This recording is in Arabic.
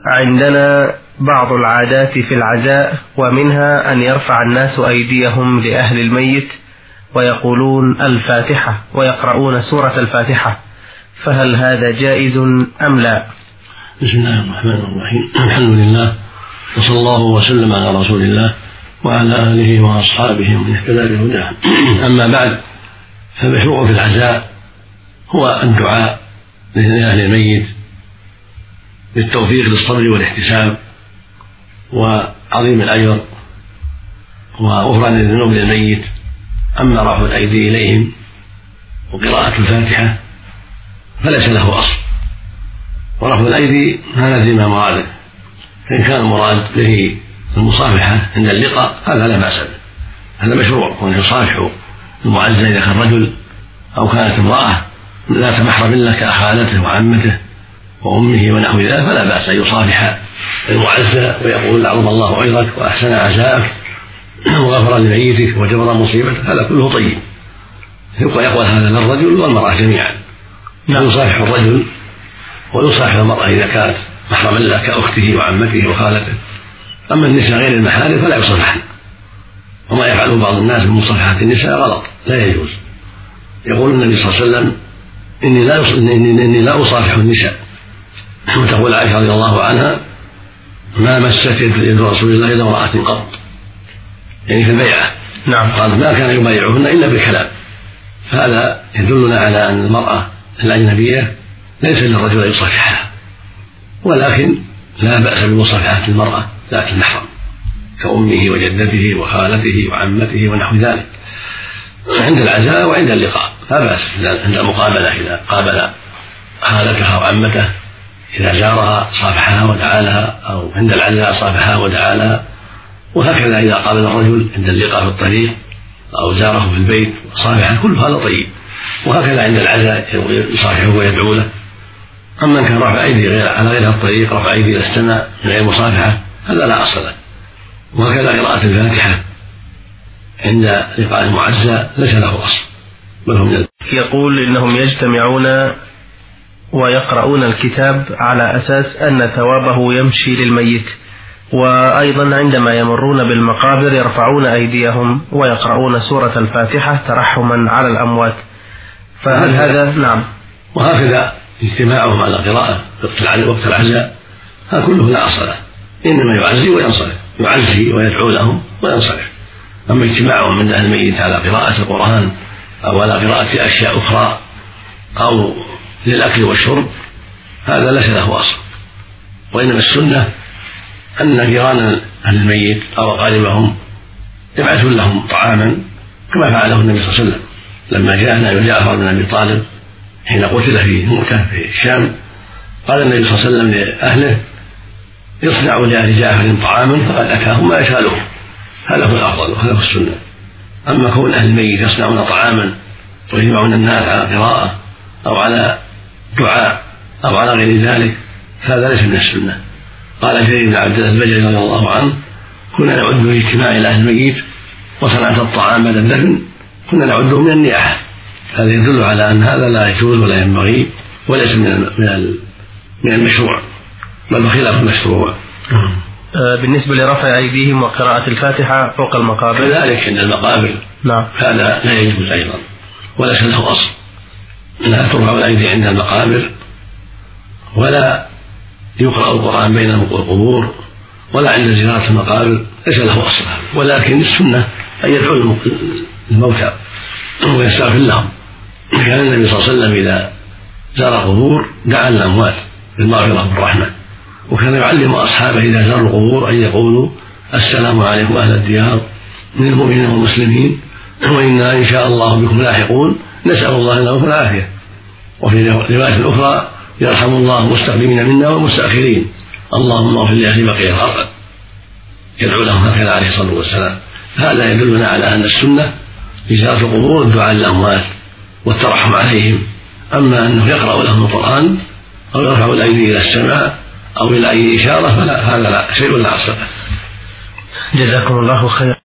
عندنا بعض العادات في العزاء، ومنها أن يرفع الناس أيديهم لأهل الميت ويقولون الفاتحة ويقرؤون سورة الفاتحة، فهل هذا جائز أم لا؟ بسم الله الرحمن الرحيم. الحمد لله، وصلى الله وسلم على رسول الله وعلى آله وأصحابه ومن اهتدى بهداه. أما بعد، فالمشروع في العزاء هو الدعاء لأهل الميت بالتوفيق للصبر والاحتساب وعظيم الأجر وغفران الذنوب للميت. أما رفع الأيدي إليهم وقراءة الفاتحة فليس له أصل، ورفع الأيدي ما لزم مراده، فإن كان المراد به المصافحة عند اللقاء هذا لا بأس به، هذا مشروع، وأن يصافح المعزى إذا كان رجل أو كانت امرأة ذات محرم له كأخالته وعمته وأمه ونحو ذلك، فلا بأس أن يصافح المعزى ويقول عظم الله أجرك وأحسن عزاءك وغفر لميتك وجبر مصيبتك، هذا كله طيب. يقول هذا للرجل والمرأة جميعا، يصافح الرجل ويصافح المرأة إذا كانت محرما له كأخته وعمته وخالته. أما النساء غير المحارم فلا يصافحن، وما يفعله بعض الناس من مصافحة النساء غلط لا يجوز. يقول النبي صلى الله عليه وسلم إني لا أصافح النساء، وتقول عائشة رضي الله عنها ما مست يد رسول الله إلا امرأة قط، يعني في البيعة. نعم. قال ما كان يبايعهن إلا بالكلام، فهذا يدلنا على أن المرأة الأجنبية ليس للرجل أن يصافحها، ولكن لا بأس بمصافحة المرأة ذات المحرم كأمه وجدته وخالته وعمته ونحو ذلك عند العزاء وعند اللقاء لا بأس. عند المقابلة إذا قابل خالتها وعمته إذا زارها صافحها ودعا لها، أو عند العزاء صافحها ودعا لها، وهكذا إذا قابل الرجل عند اللقاء في الطريق أو زاره في البيت صافحه، كل هذا طيب. وهكذا عند العزاء يصافحه ويدعو له. أما كان رفع أيدي على غير الطريق، رفع أيدي إلى السماء من غير مصافحة، هذا لا أصل له. وهكذا قراءة الفاتحة عند لقاء المعزى ليس له أصل، بل هم يقول إنهم يجتمعون ويقرؤون الكتاب على أساس أن ثوابه يمشي للميت، وأيضا عندما يمرون بالمقابر يرفعون أيديهم ويقرؤون سورة الفاتحة ترحما على الأموات، فهل هذا؟ نعم. وهكذا اجتماعهم على قراءة وقت العزاء هذا كله لا أصل له، إنما يعزي وينصرف، يعزي ويدعو لهم وينصرف. أما اجتماعهم من أهل الميت على قراءة القرآن أو على قراءة أشياء أخرى أو للأكل والشرب هذا ليس له أصل. وإنما السنة أن جيران أهل الميت أو أقاربهم يبعثون لهم طعاما كما فعله النبي صلى الله عليه وسلم لما جاء نبي جعفر بن أبي طالب حين قتل في مؤتة في الشام. قال النبي صلى الله عليه وسلم لأهله يصنع لأهل جعفر طعاما فقد أتاهم ما يسألهم، هذا هو الأفضل وهذا هو السنة. أما كون أهل الميت يصنعون طعاما ويجمعون الناس على قراءة أو على دعاء أو على غير ذلك فهذا ليس من السنة. قال جرير بن عبد الله البجلي رضي الله عنه كنا نعد في اجتماع إلى أهل الميت وصنعة الطعام بعد الدفن كنا نعده من النياحة. هذا يدل على أن هذا لا يجوز ولا ينبغي وليس من المشروع، بل خلاف المشروع. بالنسبة لرفع أيديهم وقراءة الفاتحة فوق المقابر كذلك عند المقابر نعم. هذا لا يجوز أيضا وليس له أصل، لا ترفع الأيدي عند المقابر ولا يقرأ القرآن بين القبور ولا عند زيارة المقابر، ليس له أصل. ولكن السنة أن يدعو الموتى ويستغفر لهم. كان النبي صلى الله عليه وسلم إذا زار القبور دعا الأموات بالمغفرة والرحمة، وكان يعلم أصحابه إذا زاروا القبور أن يقولوا السلام عليكم أهل الديار من المؤمنين والمسلمين وإنا إن شاء الله بكم لاحقون نسأل الله لنا العافية. وفي رواية أخرى يرحم الله المستقدمين منا والمستأخرين اللهم اغفر لأهل بقية الأرض، يدعو لهم هكذا عليه الصلاة والسلام. هذا يدلنا على أن السنة في زيارة القبور الدعاء للأموات والترحم عليهم. أما أنه يقرأ لهم القرآن أو يرفع الأيدي إلى السماء أو إلى أي إشارة فلا، هذا لا شيء لا أصل له. جزاكم الله خيرا.